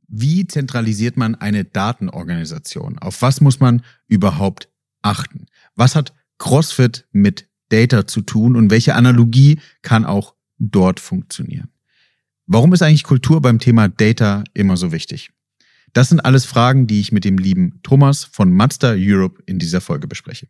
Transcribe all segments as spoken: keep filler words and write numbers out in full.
Wie zentralisiert man eine Datenorganisation? Auf was muss man überhaupt achten? Was hat CrossFit mit Data zu tun und welche Analogie kann auch dort funktionieren? Warum ist eigentlich Kultur beim Thema Data immer so wichtig? Das sind alles Fragen, die ich mit dem lieben Thomas von Mazda Europe in dieser Folge bespreche.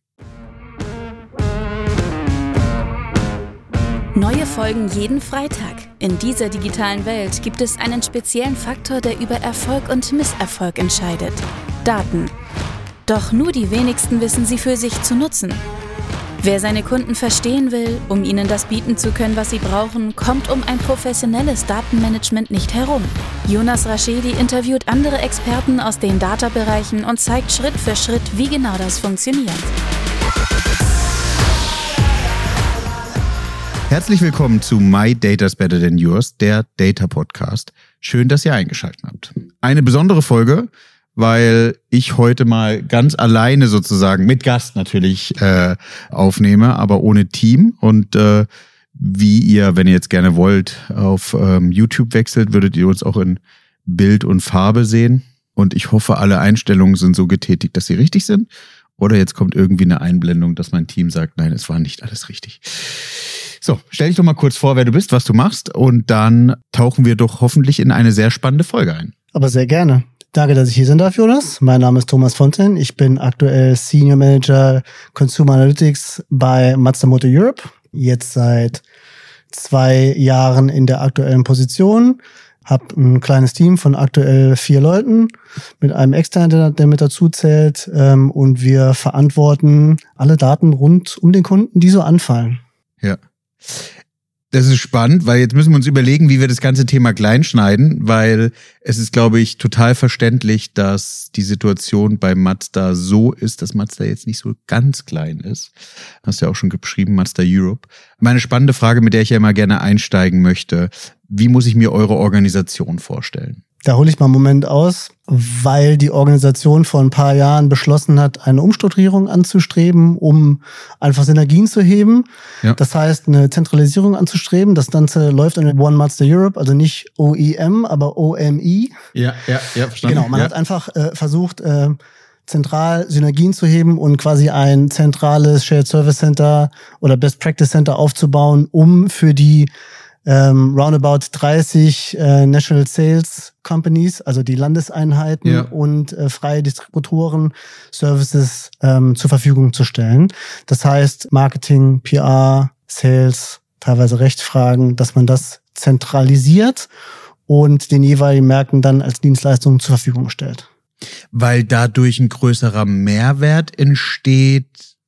Neue Folgen jeden Freitag. In dieser digitalen Welt gibt es einen speziellen Faktor, der über Erfolg und Misserfolg entscheidet. Daten. Doch nur die wenigsten wissen sie für sich zu nutzen. Wer seine Kunden verstehen will, um ihnen das bieten zu können, was sie brauchen, kommt um ein professionelles Datenmanagement nicht herum. Jonas Raschedi interviewt andere Experten aus den Data-Bereichen und zeigt Schritt für Schritt, wie genau das funktioniert. Herzlich willkommen zu My Data's Better Than Yours, der Data-Podcast. Schön, dass ihr eingeschaltet habt. Eine besondere Folge, weil ich heute mal ganz alleine sozusagen, mit Gast natürlich, äh, aufnehme, aber ohne Team. Und äh, wie ihr, wenn ihr jetzt gerne wollt, auf ähm, YouTube wechselt, würdet ihr uns auch in Bild und Farbe sehen. Und ich hoffe, alle Einstellungen sind so getätigt, dass sie richtig sind. Oder jetzt kommt irgendwie eine Einblendung, dass mein Team sagt, nein, es war nicht alles richtig. So, stell dich doch mal kurz vor, wer du bist, was du machst, und dann tauchen wir doch hoffentlich in eine sehr spannende Folge ein. Aber sehr gerne. Danke, dass ich hier sein darf, Jonas. Mein Name ist Thomas Fontaine. Ich bin aktuell Senior Manager Consumer Analytics bei Mazda Motor Europe. Jetzt seit zwei Jahren in der aktuellen Position. Hab ein kleines Team von aktuell vier Leuten mit einem externen, der mit dazu zählt. Und wir verantworten alle Daten rund um den Kunden, die so anfallen. Ja. Das ist spannend, weil jetzt müssen wir uns überlegen, wie wir das ganze Thema klein schneiden, weil es ist, glaube ich, total verständlich, dass die Situation bei Mazda so ist, dass Mazda jetzt nicht so ganz klein ist. Hast du ja auch schon beschrieben, Mazda Europe. Meine spannende Frage, mit der ich ja immer gerne einsteigen möchte: Wie muss ich mir eure Organisation vorstellen? Da hole ich mal einen Moment aus, weil die Organisation vor ein paar Jahren beschlossen hat, eine Umstrukturierung anzustreben, um einfach Synergien zu heben. Ja. Das heißt, eine Zentralisierung anzustreben. Das Ganze läuft in One Mazda Europe, also nicht O E M, aber O M I. Ja, ja, ja, verstanden. Genau, man ja. hat einfach äh, versucht, äh, zentral Synergien zu heben und quasi ein zentrales Shared Service Center oder Best Practice Center aufzubauen, um für die Ähm, roundabout dreißig äh, National Sales Companies, also die Landeseinheiten ja. und äh, freie Distributoren Services ähm, zur Verfügung zu stellen. Das heißt Marketing, P R, Sales, teilweise Rechtsfragen, dass man das zentralisiert und den jeweiligen Märkten dann als Dienstleistung zur Verfügung stellt. Weil dadurch ein größerer Mehrwert entsteht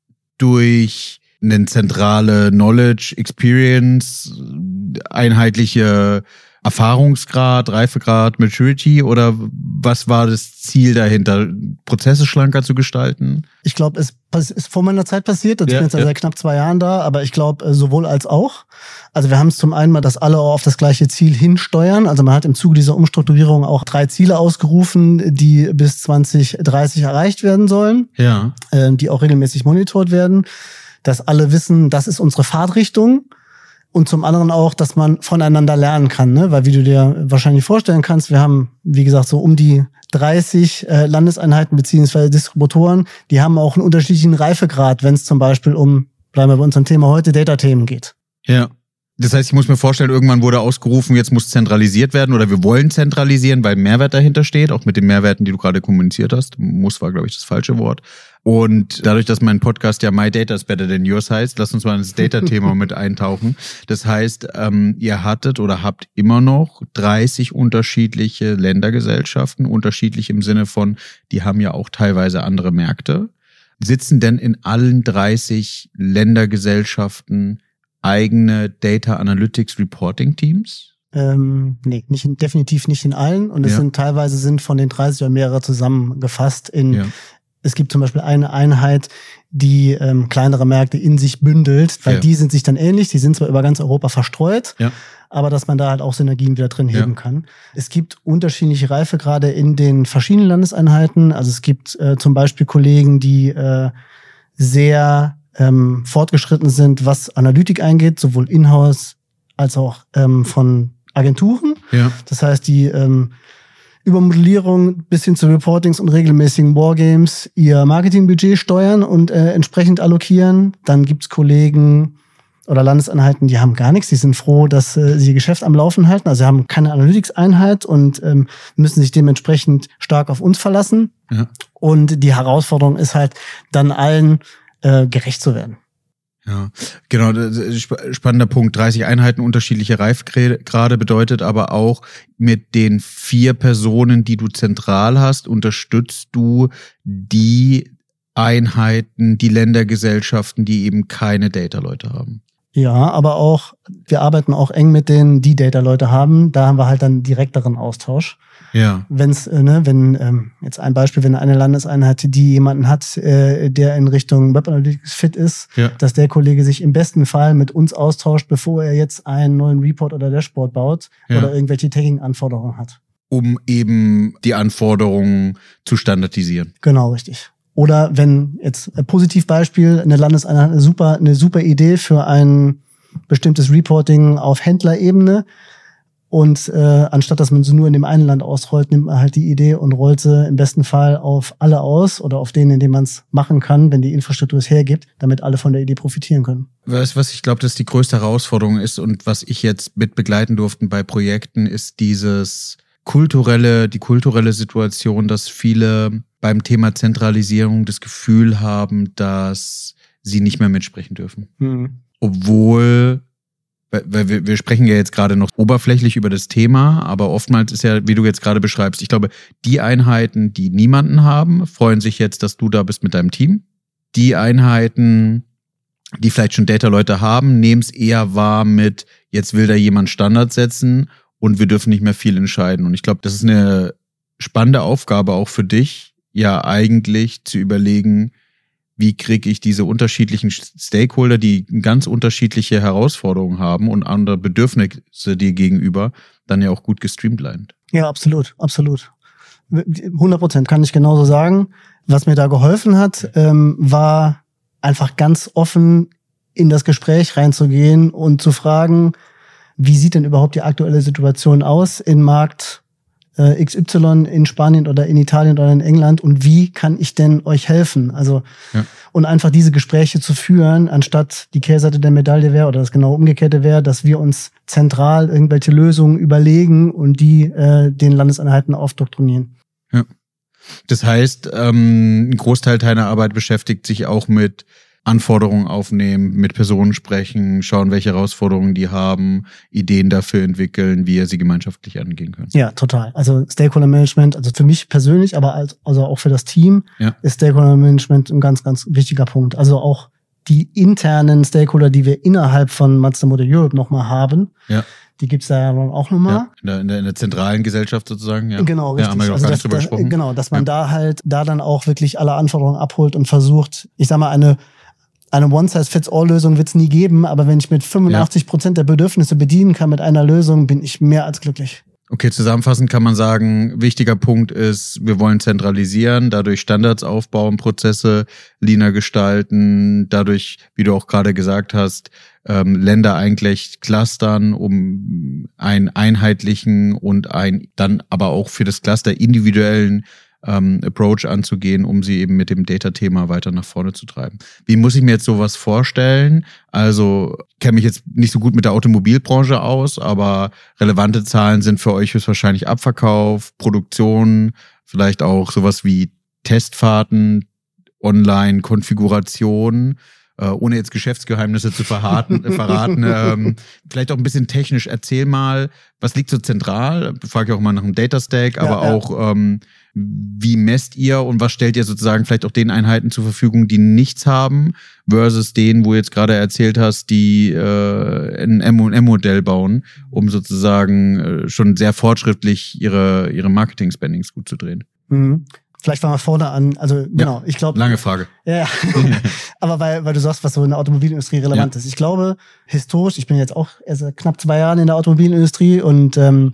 durch eine zentrale Knowledge, Experience, einheitliche Erfahrungsgrad, Reifegrad, Maturity, oder was war das Ziel dahinter? Prozesse schlanker zu gestalten? Ich glaube, es ist vor meiner Zeit passiert. Ich ja, bin jetzt ja. seit knapp zwei Jahren da, aber ich glaube, sowohl als auch. Also wir haben es zum einen mal, dass alle auf das gleiche Ziel hinsteuern. Also man hat im Zuge dieser Umstrukturierung auch drei Ziele ausgerufen, die bis zwanzig dreißig erreicht werden sollen, ja. äh, die auch regelmäßig monitort werden. Dass alle wissen, das ist unsere Fahrtrichtung, und zum anderen auch, dass man voneinander lernen kann, ne? Weil wie du dir wahrscheinlich vorstellen kannst, wir haben, wie gesagt, so um die dreißig äh, Landeseinheiten beziehungsweise Distributoren, die haben auch einen unterschiedlichen Reifegrad, wenn es zum Beispiel um, bleiben wir bei unserem Thema heute, Data-Themen geht. Ja. Das heißt, ich muss mir vorstellen, irgendwann wurde ausgerufen, jetzt muss zentralisiert werden, oder wir wollen zentralisieren, weil Mehrwert dahinter steht, auch mit den Mehrwerten, die du gerade kommuniziert hast. Muss war, glaube ich, das falsche Wort. Und dadurch, dass mein Podcast ja My Data's Better Than Yours heißt, lass uns mal ins Data-Thema mit eintauchen. Das heißt, ähm, ihr hattet oder habt immer noch dreißig unterschiedliche Ländergesellschaften, unterschiedlich im Sinne von, die haben ja auch teilweise andere Märkte. Sitzen denn in allen dreißig Ländergesellschaften eigene Data Analytics Reporting Teams? Ähm, nee, nicht, definitiv nicht in allen. Und es ja. sind teilweise sind von den dreißig oder mehrere zusammengefasst in, ja. Es gibt zum Beispiel eine Einheit, die ähm, kleinere Märkte in sich bündelt, weil ja. die sind sich dann ähnlich, die sind zwar über ganz Europa verstreut, ja. aber dass man da halt auch Synergien wieder drin heben ja. kann. Es gibt unterschiedliche Reifegrade in den verschiedenen Landeseinheiten. Also es gibt äh, zum Beispiel Kollegen, die äh, sehr ähm, fortgeschritten sind, was Analytik eingeht, sowohl in-house als auch ähm, von Agenturen. Ja. Das heißt, die ähm, über Modellierung bis hin zu Reportings und regelmäßigen Wargames ihr Marketingbudget steuern und äh, entsprechend allokieren. Dann gibt's Kollegen oder Landeseinheiten, die haben gar nichts. Die sind froh, dass äh, sie ihr Geschäft am Laufen halten. Also sie haben keine Analytics-Einheit und ähm, müssen sich dementsprechend stark auf uns verlassen. Ja. Und die Herausforderung ist halt, dann allen äh, gerecht zu werden. Ja, genau, spannender Punkt. dreißig Einheiten, unterschiedliche Reifgrade bedeutet aber auch, mit den vier Personen, die du zentral hast, unterstützt du die Einheiten, die Ländergesellschaften, die eben keine Data-Leute haben. Ja, aber auch, wir arbeiten auch eng mit denen, die Data-Leute haben. Da haben wir halt dann direkteren Austausch. Ja. Wenn's, äh, ne, wenn, ähm, jetzt ein Beispiel, wenn eine Landeseinheit, die jemanden hat, äh, der in Richtung Web Analytics fit ist, ja. dass der Kollege sich im besten Fall mit uns austauscht, bevor er jetzt einen neuen Report oder Dashboard baut ja. oder irgendwelche Tagging-Anforderungen hat. Um eben die Anforderungen zu standardisieren. Genau, richtig. Oder wenn jetzt ein Positivbeispiel, eine Landeseinheit, eine super, eine super Idee für ein bestimmtes Reporting auf Händlerebene. Und äh, anstatt dass man sie nur in dem einen Land ausrollt, nimmt man halt die Idee und rollt sie im besten Fall auf alle aus oder auf denen, in denen man es machen kann, wenn die Infrastruktur es hergibt, damit alle von der Idee profitieren können. Weißt du, was ich glaube, dass die größte Herausforderung ist und was ich jetzt mit begleiten durfte bei Projekten, ist dieses kulturelle, die kulturelle Situation, dass viele beim Thema Zentralisierung das Gefühl haben, dass sie nicht mehr mitsprechen dürfen. Mhm. Obwohl Weil wir, wir sprechen ja jetzt gerade noch oberflächlich über das Thema, aber oftmals ist ja, wie du jetzt gerade beschreibst, ich glaube, die Einheiten, die niemanden haben, freuen sich jetzt, dass du da bist mit deinem Team. Die Einheiten, die vielleicht schon Data-Leute haben, nehmen es eher wahr mit, jetzt will da jemand Standards setzen und wir dürfen nicht mehr viel entscheiden. Und ich glaube, das ist eine spannende Aufgabe auch für dich, ja eigentlich zu überlegen, wie kriege ich diese unterschiedlichen Stakeholder, die ganz unterschiedliche Herausforderungen haben und andere Bedürfnisse dir gegenüber, dann ja auch gut gestreamlined. Ja, absolut, absolut. hundert Prozent kann ich genauso sagen. Was mir da geholfen hat, ähm, war einfach ganz offen in das Gespräch reinzugehen und zu fragen, wie sieht denn überhaupt die aktuelle Situation aus in Markt äh, X Y in Spanien oder in Italien oder in England und wie kann ich denn euch helfen? Also ja. Und einfach diese Gespräche zu führen, anstatt die Kehrseite der Medaille wäre oder das genau Umgekehrte wäre, dass wir uns zentral irgendwelche Lösungen überlegen und die äh, den Landeseinheiten aufdoktrinieren. Ja. Das heißt, ähm, ein Großteil deiner Arbeit beschäftigt sich auch mit Anforderungen aufnehmen, mit Personen sprechen, schauen, welche Herausforderungen die haben, Ideen dafür entwickeln, wie ihr sie gemeinschaftlich angehen könnt. Ja, total. Also Stakeholder Management, also für mich persönlich, aber als, also auch für das Team ja. ist Stakeholder Management ein ganz, ganz wichtiger Punkt. Also auch die internen Stakeholder, die wir innerhalb von Mazda Motor Europe nochmal haben, ja. die gibt's da ja auch nochmal. Ja, in, der, in, der, in der zentralen Gesellschaft sozusagen. Ja. Genau, richtig. Ja, haben wir also gar das, nicht drüber das, gesprochen. Genau, dass man ja. da halt, da dann auch wirklich alle Anforderungen abholt und versucht, ich sag mal, eine Eine One-Size-Fits-All-Lösung wird's nie geben, aber wenn ich mit fünfundachtzig Prozent der Bedürfnisse bedienen kann mit einer Lösung, bin ich mehr als glücklich. Okay, zusammenfassend kann man sagen, wichtiger Punkt ist, wir wollen zentralisieren, dadurch Standards aufbauen, Prozesse leaner gestalten, dadurch, wie du auch gerade gesagt hast, ähm, Länder eigentlich clustern, um einen einheitlichen und ein dann aber auch für das Cluster individuellen Ähm, Approach anzugehen, um sie eben mit dem Data-Thema weiter nach vorne zu treiben. Wie muss ich mir jetzt sowas vorstellen? Also, ich kenne mich jetzt nicht so gut mit der Automobilbranche aus, aber relevante Zahlen sind für euch höchstwahrscheinlich Abverkauf, Produktion, vielleicht auch sowas wie Testfahrten, Online-Konfiguration, äh, ohne jetzt Geschäftsgeheimnisse zu verraten, äh, verraten ähm, vielleicht auch ein bisschen technisch. Erzähl mal, was liegt so zentral? Ich frage ja auch mal nach dem Data-Stack, ja, aber ja. auch ähm, wie messt ihr und was stellt ihr sozusagen vielleicht auch den Einheiten zur Verfügung, die nichts haben, versus denen, wo du jetzt gerade erzählt hast, die äh, ein M und M-Modell bauen, um sozusagen äh, schon sehr fortschrittlich ihre ihre Marketing-Spendings gut zu drehen? Mhm. Vielleicht fangen wir vorne an. Also genau, ja, ich glaube. Lange Frage. Ja, aber weil weil du sagst, was so in der Automobilindustrie relevant ja. ist. Ich glaube, historisch, ich bin jetzt auch erst knapp zwei Jahre in der Automobilindustrie und ähm,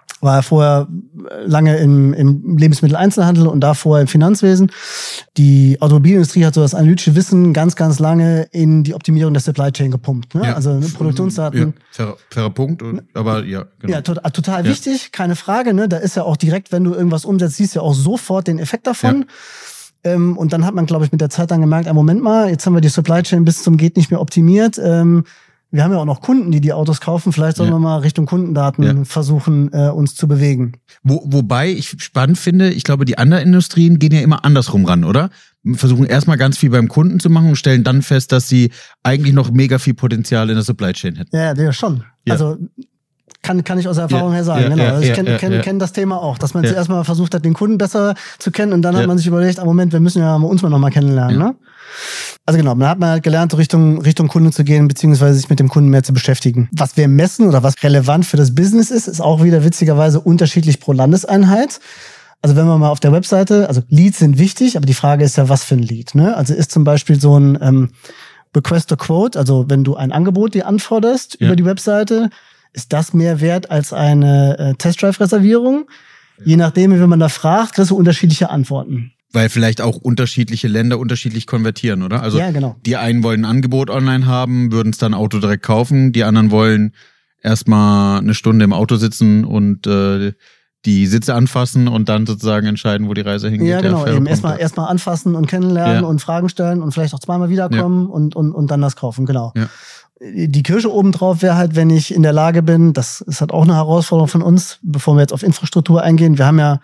war vorher lange im, im Lebensmitteleinzelhandel und davor im Finanzwesen. Die Automobilindustrie hat so das analytische Wissen ganz, ganz lange in die Optimierung der Supply Chain gepumpt. Ne? Ja. Also ne, Produktionsdaten. Ja, fairer, fairer Punkt, und, aber ja, genau. Ja, to total ja. wichtig, keine Frage. Ne? Da ist ja auch direkt, wenn du irgendwas umsetzt, siehst du ja auch sofort den Effekt davon. Ja. Ähm, und dann hat man, glaube ich, mit der Zeit dann gemerkt, ah, Moment mal, jetzt haben wir die Supply Chain bis zum geht nicht mehr optimiert. Ähm, Wir haben ja auch noch Kunden, die die Autos kaufen. Vielleicht sollen ja. wir mal Richtung Kundendaten ja. versuchen, äh, uns zu bewegen. Wo, wobei ich spannend finde, ich glaube, die anderen Industrien gehen ja immer andersrum ran, oder? Versuchen erstmal ganz viel beim Kunden zu machen und stellen dann fest, dass sie eigentlich noch mega viel Potenzial in der Supply Chain hätten. Ja, ja schon. Ja. Also kann, kann ich aus Erfahrung ja. her sagen. Ja. Genau. Also ich ja. kenne ja. kenn, ja. kenn das Thema auch, dass man ja. zuerst mal versucht hat, den Kunden besser zu kennen und dann ja. hat man sich überlegt, ah, Moment, wir müssen ja uns mal noch mal kennenlernen. Ja. Ne? Also genau, dann hat man halt gelernt, Richtung, Richtung Kunde zu gehen, beziehungsweise sich mit dem Kunden mehr zu beschäftigen. Was wir messen oder was relevant für das Business ist, ist auch wieder witzigerweise unterschiedlich pro Landeseinheit. Also wenn wir mal auf der Webseite, also Leads sind wichtig, aber die Frage ist ja, was für ein Lead, ne? Also ist zum Beispiel so ein ähm, Request to Quote, also wenn du ein Angebot dir anforderst ja. über die Webseite, ist das mehr wert als eine äh, Testdrive-Reservierung? Ja. Je nachdem, wie man da fragt, kriegst du unterschiedliche Antworten. Weil vielleicht auch unterschiedliche Länder unterschiedlich konvertieren, oder? Also ja, genau. Die einen wollen ein Angebot online haben, würden es dann Auto direkt kaufen. Die anderen wollen erstmal eine Stunde im Auto sitzen und äh, die Sitze anfassen und dann sozusagen entscheiden, wo die Reise hingeht. Ja, genau. Eben erstmal erstmal anfassen und kennenlernen ja. und Fragen stellen und vielleicht auch zweimal wiederkommen ja. und, und, und dann das kaufen, genau. Ja. Die Kirsche obendrauf wäre halt, wenn ich in der Lage bin, das ist halt auch eine Herausforderung von uns, bevor wir jetzt auf Infrastruktur eingehen. Wir haben ja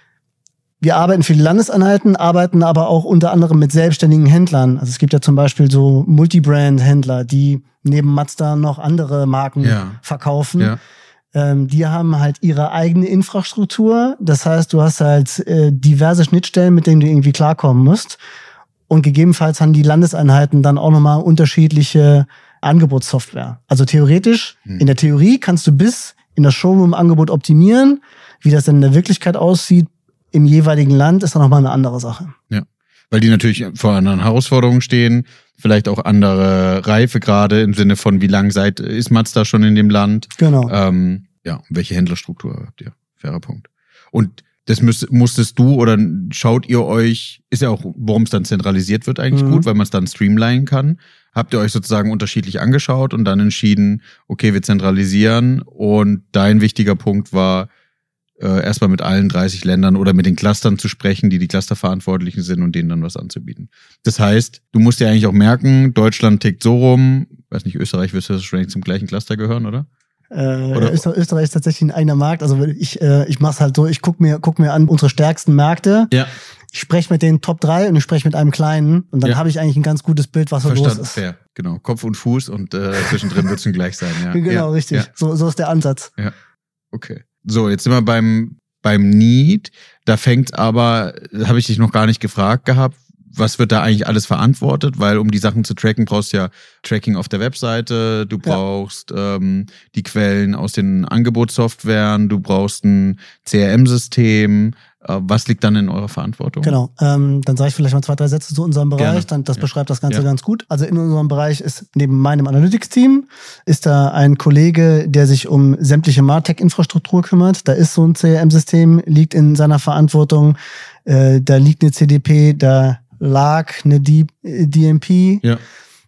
Wir arbeiten für die Landeseinheiten, arbeiten aber auch unter anderem mit selbstständigen Händlern. Also es gibt ja zum Beispiel so Multibrand-Händler, die neben Mazda noch andere Marken ja. verkaufen. Ja. Ähm, die haben halt ihre eigene Infrastruktur. Das heißt, du hast halt äh, diverse Schnittstellen, mit denen du irgendwie klarkommen musst. Und gegebenenfalls haben die Landeseinheiten dann auch nochmal unterschiedliche Angebotssoftware. Also theoretisch, hm. in der Theorie kannst du bis in das Showroom-Angebot optimieren. Wie das dann in der Wirklichkeit aussieht, im jeweiligen Land, ist dann nochmal eine andere Sache. Ja, weil die natürlich vor anderen Herausforderungen stehen, vielleicht auch andere Reifegrade im Sinne von, wie lang seid, ist Mazda schon in dem Land? Genau. Ähm, ja, welche Händlerstruktur habt ihr? Fairer Punkt. Und das müsst, musstest du oder schaut ihr euch, ist ja auch, warum es dann zentralisiert wird eigentlich mhm. gut, weil man es dann streamlinen kann. Habt ihr euch sozusagen unterschiedlich angeschaut und dann entschieden, okay, wir zentralisieren, und dein wichtiger Punkt war, Äh, erstmal mit allen dreißig Ländern oder mit den Clustern zu sprechen, die die Clusterverantwortlichen sind, und denen dann was anzubieten. Das heißt, du musst ja eigentlich auch merken, Deutschland tickt so rum, weiß nicht, Österreich wirst du wahrscheinlich zum gleichen Cluster gehören, oder? Äh, oder? Österreich ist tatsächlich ein eigener Markt. Also ich, äh, ich mach's halt so, ich guck mir, guck mir an unsere stärksten Märkte. Ja. Ich spreche mit den Top drei und ich spreche mit einem kleinen, und dann ja. habe ich eigentlich ein ganz gutes Bild, was so Verstanden, los ist. Fair. Genau, Kopf und Fuß, und äh, zwischendrin wird's schon gleich sein. Ja. Genau, ja. richtig. Ja. So, so ist der Ansatz. Ja, okay. So, jetzt sind wir beim beim Need. Da fängt aber, habe ich dich noch gar nicht gefragt gehabt, was wird da eigentlich alles verantwortet? Weil um die Sachen zu tracken, brauchst du ja Tracking auf der Webseite, du brauchst ja. ähm, die Quellen aus den Angebotssoftwaren, du brauchst ein C R M-System. Was liegt dann in eurer Verantwortung? Genau, ähm, dann sage ich vielleicht mal zwei, drei Sätze zu unserem Bereich, Gerne. dann das ja. beschreibt das Ganze ja. ganz gut. Also in unserem Bereich ist neben meinem Analytics-Team ist da ein Kollege, der sich um sämtliche Martech-Infrastruktur kümmert. Da ist so ein C R M-System, liegt in seiner Verantwortung. Äh, da liegt eine C D P, da lag eine D M P. Ja.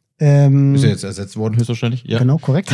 Ähm, ist ja jetzt ersetzt worden höchstwahrscheinlich. Ja. Genau, korrekt.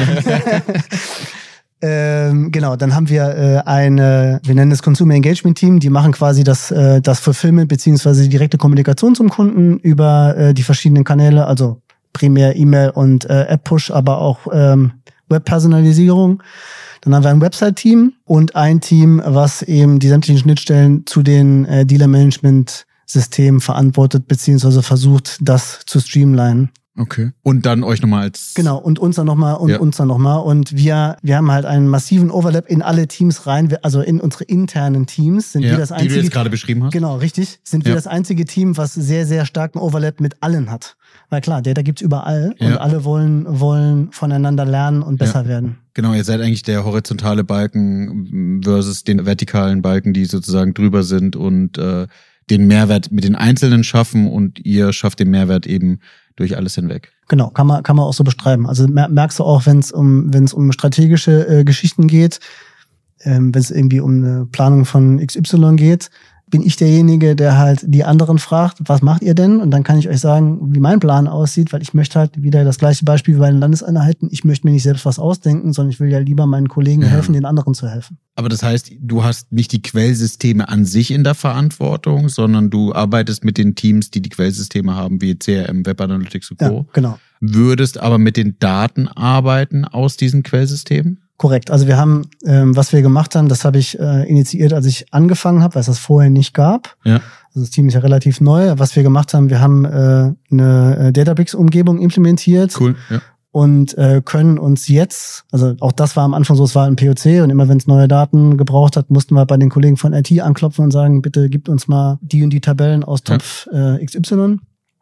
Ähm, genau, dann haben wir äh, eine, wir nennen es Consumer Engagement Team, die machen quasi das, äh, das Fulfillment beziehungsweise die direkte Kommunikation zum Kunden über äh, die verschiedenen Kanäle, also primär E-Mail und äh, App-Push, aber auch ähm, Web-Personalisierung. Dann haben wir ein Website-Team und ein Team, was eben die sämtlichen Schnittstellen zu den äh, Dealer-Management-Systemen verantwortet beziehungsweise versucht, das zu streamlinen. Okay. Und dann euch nochmal als... Genau, und uns dann nochmal und ja. uns dann nochmal. Und wir, wir haben halt einen massiven Overlap in alle Teams rein, also in unsere internen Teams. Sind ja, wir das einzige, die du jetzt gerade beschrieben hast. Genau, richtig. Sind wir ja. das einzige Team, was sehr, sehr starken Overlap mit allen hat. Weil klar, Data gibt's überall ja. und alle wollen, wollen voneinander lernen und besser ja. werden. Genau, ihr seid eigentlich der horizontale Balken versus den vertikalen Balken, die sozusagen drüber sind und äh, den Mehrwert mit den Einzelnen schaffen, und ihr schafft den Mehrwert eben durch alles hinweg. Genau, kann man kann man auch so beschreiben. Also merkst du auch, wenn es um wenn es um strategische äh, Geschichten geht, ähm, wenn es irgendwie um eine Planung von X Y geht, bin ich derjenige, der halt die anderen fragt, was macht ihr denn? Und dann kann ich euch sagen, wie mein Plan aussieht, weil ich möchte halt wieder das gleiche Beispiel wie bei den Landeseinheiten. Ich möchte mir nicht selbst was ausdenken, sondern ich will ja lieber meinen Kollegen ja. helfen, den anderen zu helfen. Aber das heißt, du hast nicht die Quellsysteme an sich in der Verantwortung, sondern du arbeitest mit den Teams, die die Quellsysteme haben, wie C R M, Web Analytics und Co. Ja, genau. Würdest aber mit den Daten arbeiten aus diesen Quellsystemen? Korrekt. Also wir haben, ähm, was wir gemacht haben, das habe ich äh, initiiert, als ich angefangen habe, weil es das vorher nicht gab. Ja. Also das Team ist ja relativ neu. Was wir gemacht haben, wir haben äh, eine Databricks-Umgebung implementiert. Cool, ja. Und äh, können uns jetzt, also auch das war am Anfang so, es war ein P O C und immer wenn es neue Daten gebraucht hat, mussten wir bei den Kollegen von I T anklopfen und sagen, bitte gibt uns mal die und die Tabellen aus Topf ja. äh, X Y.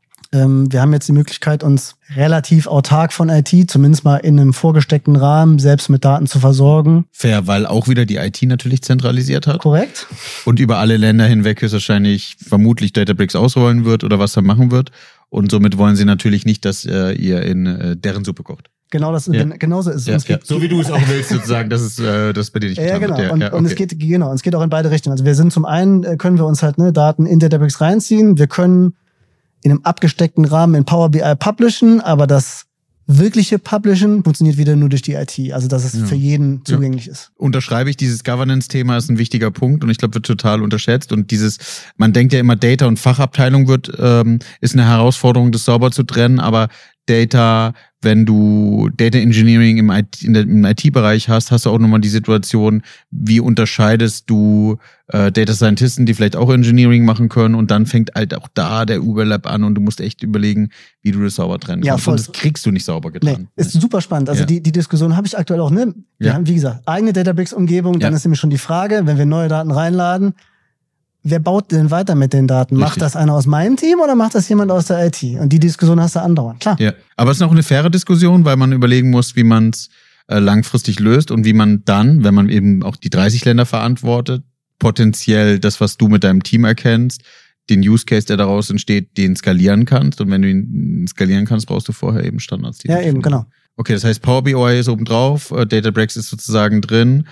Wir haben jetzt die Möglichkeit, uns relativ autark von I T, zumindest mal in einem vorgesteckten Rahmen, selbst mit Daten zu versorgen. Fair, weil auch wieder die I T natürlich zentralisiert hat. Korrekt. Und über alle Länder hinweg höchstwahrscheinlich vermutlich Databricks ausrollen wird oder was er machen wird. Und somit wollen sie natürlich nicht, dass äh, ihr in äh, deren Suppe kocht. Genau, das ist, ja. genauso ist es. Ja, es ja. So wie du es auch willst, sozusagen, dass es äh, das bei dir nicht ja, getan genau. wird. Ja, und, ja, okay. und es geht genau, und es geht auch in beide Richtungen. Also wir sind zum einen, äh, können wir uns halt ne, Daten in Databricks reinziehen. Wir können in einem abgesteckten Rahmen in Power B I publishen, aber das wirkliche Publishen funktioniert wieder nur durch die I T, also dass es ja. für jeden zugänglich ja. ist. Unterschreibe ich, dieses Governance-Thema ist ein wichtiger Punkt und ich glaube, wird total unterschätzt und dieses, man denkt ja immer, Data und Fachabteilung wird, ähm, ist eine Herausforderung, das sauber zu trennen, aber Data, wenn du Data Engineering im I T, in der, im I T-Bereich hast, hast du auch nochmal die Situation, wie unterscheidest du äh, Data Scientisten, die vielleicht auch Engineering machen können und dann fängt halt auch da der Überlap an und du musst echt überlegen, wie du das sauber trennen kannst. Ja, und das kriegst du nicht sauber getan. Nee, ist super spannend. Also ja. die, die Diskussion habe ich aktuell auch, ne? Wir ja. haben, wie gesagt, eigene Databricks-Umgebung, dann ja. ist nämlich schon die Frage, wenn wir neue Daten reinladen, wer baut denn weiter mit den Daten? Richtig. Macht das einer aus meinem Team oder macht das jemand aus der I T? Und die Diskussion hast du andauernd, klar. Ja, aber es ist noch eine faire Diskussion, weil man überlegen muss, wie man es äh, langfristig löst und wie man dann, wenn man eben auch die dreißig Länder verantwortet, potenziell das, was du mit deinem Team erkennst, den Use Case, der daraus entsteht, den skalieren kannst. Und wenn du ihn skalieren kannst, brauchst du vorher eben Standards. Ja, eben, genau. Okay, das heißt, Power B I ist oben drauf, äh, Databricks ist sozusagen drin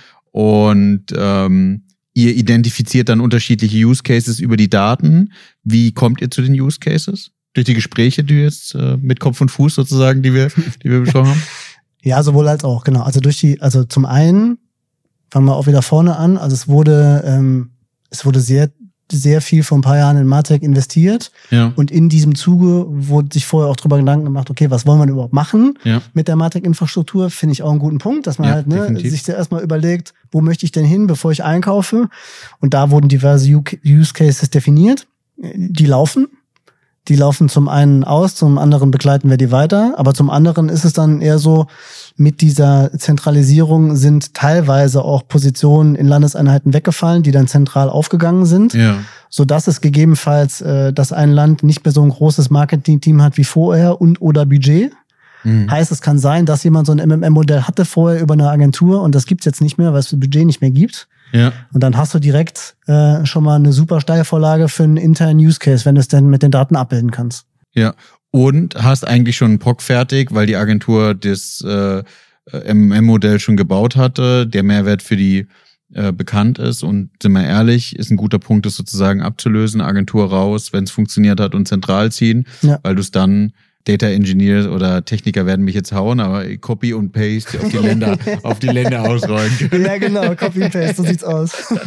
und ähm, ihr identifiziert dann unterschiedliche Use Cases über die Daten. Wie kommt ihr zu den Use Cases? Durch die Gespräche, die jetzt äh, mit Kopf und Fuß sozusagen, die wir, die wir besprochen haben? Ja, sowohl als auch, genau. Also durch die, also zum einen, fangen wir auch wieder vorne an, also es wurde, ähm, es wurde sehr, sehr viel vor ein paar Jahren in Martech investiert. Ja. Und in diesem Zuge wurde sich vorher auch drüber Gedanken gemacht, okay, was wollen wir denn überhaupt machen ja. mit der Martech-Infrastruktur? Finde ich auch einen guten Punkt, dass man ja, halt ne, definitiv. sich zuerst mal überlegt, wo möchte ich denn hin, bevor ich einkaufe? Und da wurden diverse Use Cases definiert. Die laufen. Die laufen zum einen aus, zum anderen begleiten wir die weiter. Aber zum anderen ist es dann eher so, mit dieser Zentralisierung sind teilweise auch Positionen in Landeseinheiten weggefallen, die dann zentral aufgegangen sind. Ja. Sodass es gegebenenfalls, äh, dass ein Land nicht mehr so ein großes Marketing-Team hat wie vorher und oder Budget. Mhm. Heißt, es kann sein, dass jemand so ein M M M-Modell hatte vorher über eine Agentur und das gibt's jetzt nicht mehr, weil es das Budget nicht mehr gibt. Ja. Und dann hast du direkt äh, schon mal eine super Steilvorlage für einen internen Use Case, wenn du es denn mit den Daten abbilden kannst. Ja. Und hast eigentlich schon einen P O C fertig, weil die Agentur das äh, M M M-Modell schon gebaut hatte, der Mehrwert für die äh, bekannt ist. Und sind wir ehrlich, ist ein guter Punkt, das sozusagen abzulösen, Agentur raus, wenn es funktioniert hat und zentral ziehen, ja. weil du es dann Data Engineers oder Techniker werden mich jetzt hauen, aber Copy und Paste auf die Länder, auf die Länder ausrollen können. Ja, genau, Copy und Paste, so sieht's aus.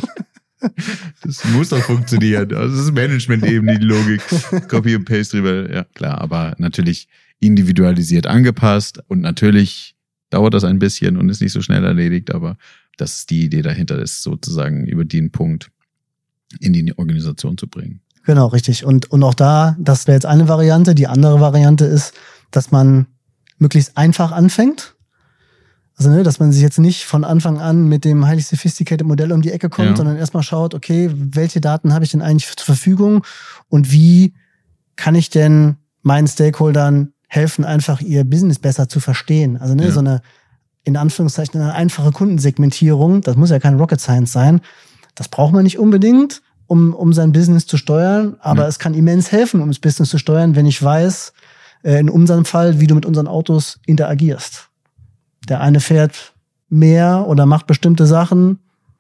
Das muss doch funktionieren. Also das ist Management-Ebene, die Logik. Copy und Paste drüber, ja klar, aber natürlich individualisiert angepasst und natürlich dauert das ein bisschen und ist nicht so schnell erledigt, aber das ist die Idee dahinter, ist sozusagen über den Punkt in die Organisation zu bringen. Genau, richtig. Und, und auch da, das wäre jetzt eine Variante. Die andere Variante ist, dass man möglichst einfach anfängt. Also, ne, dass man sich jetzt nicht von Anfang an mit dem highly sophisticated Modell um die Ecke kommt, ja. sondern erstmal schaut, okay, welche Daten habe ich denn eigentlich zur Verfügung und wie kann ich denn meinen Stakeholdern helfen, einfach ihr Business besser zu verstehen. Also, ne, ja. so eine, in Anführungszeichen, eine einfache Kundensegmentierung, das muss ja kein Rocket Science sein. Das braucht man nicht unbedingt, um um sein Business zu steuern, aber ja. es kann immens helfen, um das Business zu steuern, wenn ich weiß, äh, in unserem Fall, wie du mit unseren Autos interagierst. Der eine fährt mehr oder macht bestimmte Sachen,